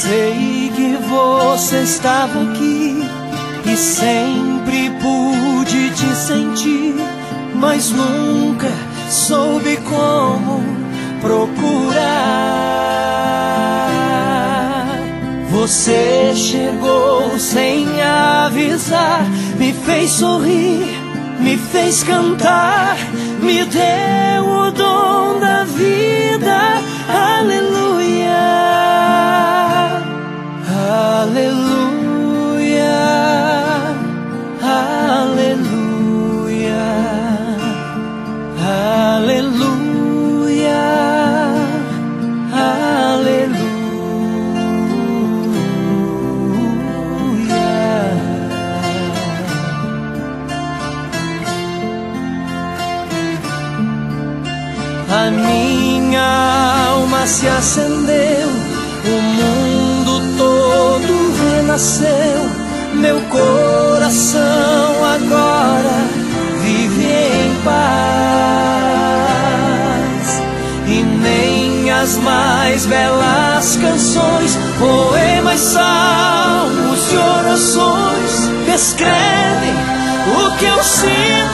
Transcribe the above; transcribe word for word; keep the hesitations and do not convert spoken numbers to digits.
Sei que você estava aqui e sempre pude te sentir, mas nunca soube como procurar. Você chegou sem avisar, me fez sorrir, me fez cantar, me deu o dom da vida. Aleluia, aleluia, aleluia, aleluia, aleluia. A minha alma se acendeu, o mundo todo renasceu, meu coração agora vive em paz. E nem as mais belas canções, poemas, salmos e orações descrevem o que eu sinto